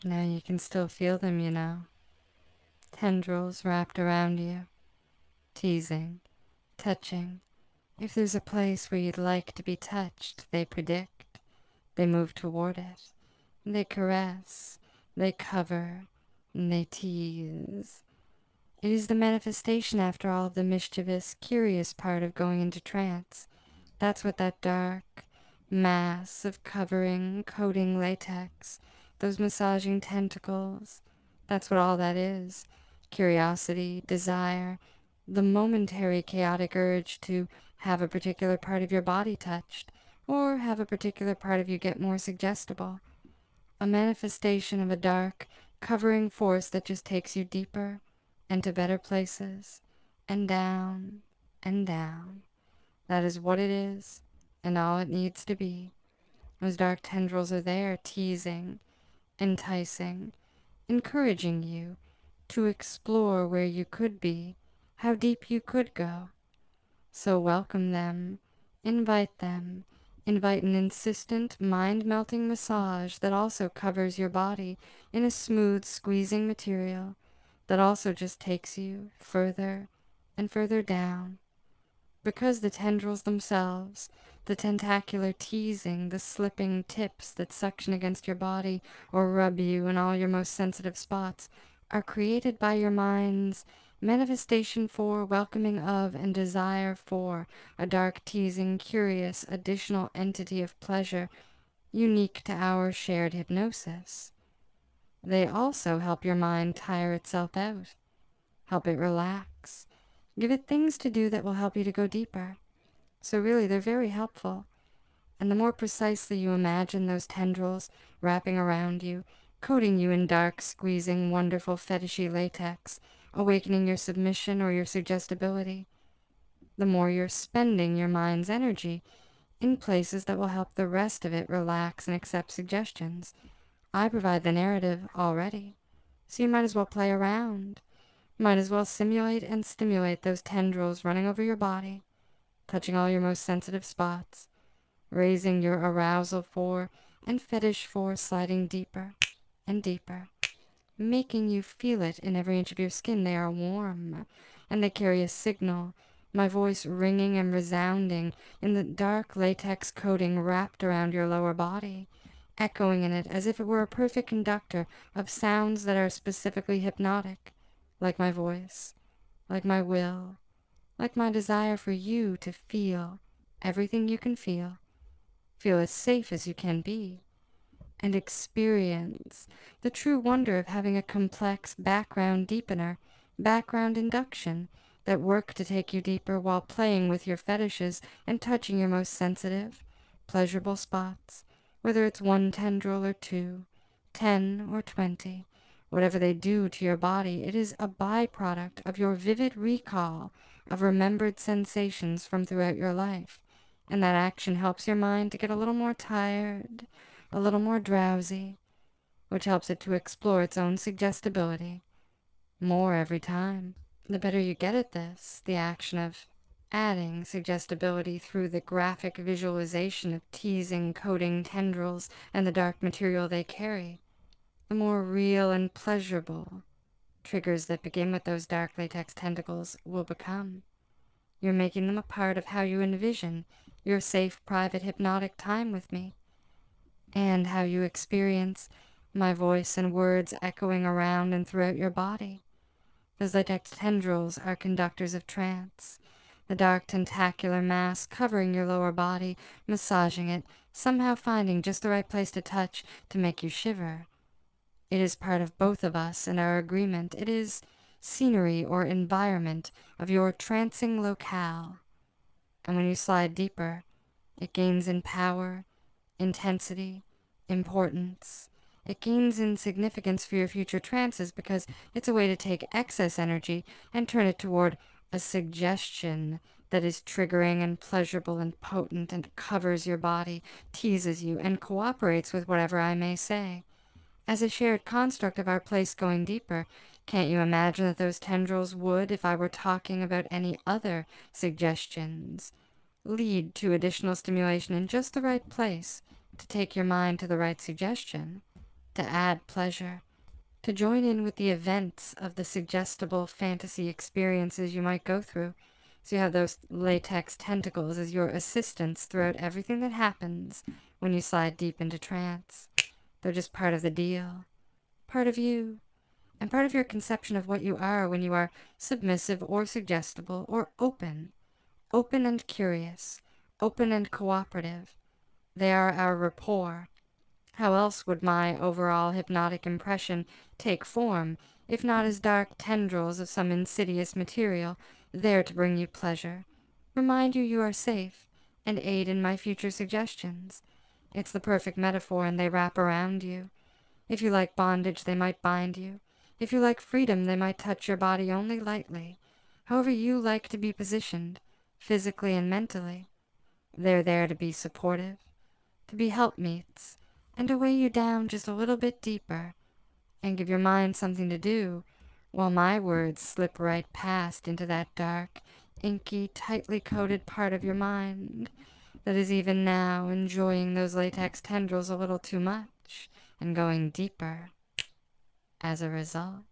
Now you can still feel them, you know. Tendrils wrapped around you, teasing, touching. If there's a place where you'd like to be touched, they predict. They move toward it. They caress. They cover. And they tease. It is the manifestation, after all, of the mischievous, curious part of going into trance. That's what that dark mass of covering, coating latex, those massaging tentacles, that's what all that is. Curiosity, desire, the momentary chaotic urge to have a particular part of your body touched, or have a particular part of you get more suggestible. A manifestation of a dark, covering force that just takes you deeper and to better places, and down and down. That is what it is, and all it needs to be. Those dark tendrils are there, teasing, enticing, encouraging you to explore where you could be, how deep you could go. So welcome them, invite an insistent, mind-melting massage that also covers your body in a smooth, squeezing material that also just takes you further and further down. Because the tendrils themselves, the tentacular teasing, the slipping tips that suction against your body or rub you in all your most sensitive spots, are created by your mind's manifestation for, welcoming of, and desire for a dark, teasing, curious, additional entity of pleasure unique to our shared hypnosis. They also help your mind tire itself out, help it relax, give it things to do that will help you to go deeper. So really, they're very helpful. And the more precisely you imagine those tendrils wrapping around you, coating you in dark, squeezing, wonderful, fetishy latex, awakening your submission or your suggestibility, the more you're spending your mind's energy in places that will help the rest of it relax and accept suggestions. I provide the narrative already, so you might as well play around. Might as well simulate and stimulate those tendrils running over your body, touching all your most sensitive spots, raising your arousal for and fetish for sliding deeper and deeper, making you feel it in every inch of your skin. They are warm, and they carry a signal, my voice ringing and resounding in the dark latex coating wrapped around your lower body, echoing in it as if it were a perfect conductor of sounds that are specifically hypnotic, like my voice, like my will, like my desire for you to feel everything you can feel as safe as you can be, and experience the true wonder of having a complex background deepener, background induction, that work to take you deeper while playing with your fetishes and touching your most sensitive, pleasurable spots, whether it's one tendril or two, 10 or 20. Whatever they do to your body, it is a byproduct of your vivid recall of remembered sensations from throughout your life. And that action helps your mind to get a little more tired, a little more drowsy, which helps it to explore its own suggestibility more every time. The better you get at this, the action of adding suggestibility through the graphic visualization of teasing, coating tendrils and the dark material they carry, the more real and pleasurable triggers that begin with those dark latex tentacles will become. You're making them a part of how you envision your safe, private, hypnotic time with me, and how you experience my voice and words echoing around and throughout your body. Those latex tendrils are conductors of trance, the dark tentacular mass covering your lower body, massaging it, somehow finding just the right place to touch to make you shiver. It is part of both of us and our agreement. It is scenery or environment of your trancing locale. And when you slide deeper, it gains in power, intensity, importance. It gains in significance for your future trances because it's a way to take excess energy and turn it toward a suggestion that is triggering and pleasurable and potent and covers your body, teases you, and cooperates with whatever I may say. As a shared construct of our place going deeper, can't you imagine that those tendrils would, if I were talking about any other suggestions, lead to additional stimulation in just the right place to take your mind to the right suggestion? to add pleasure, to join in with the events of the suggestible fantasy experiences you might go through. So you have those latex tentacles as your assistants throughout everything that happens when you slide deep into trance. They're just part of the deal, part of you, and part of your conception of what you are when you are submissive or suggestible or open and curious, open and cooperative. They are our rapport. How else would my overall hypnotic impression take form, if not as dark tendrils of some insidious material, there to bring you pleasure, remind you are safe, and aid in my future suggestions? It's the perfect metaphor, and they wrap around you. If you like bondage, they might bind you. If you like freedom, they might touch your body only lightly. However you like to be positioned, physically and mentally, they're there to be supportive, to be helpmeets, and to weigh you down just a little bit deeper, and give your mind something to do, while my words slip right past into that dark, inky, tightly coated part of your mind that is even now enjoying those latex tendrils a little too much, and going deeper as a result.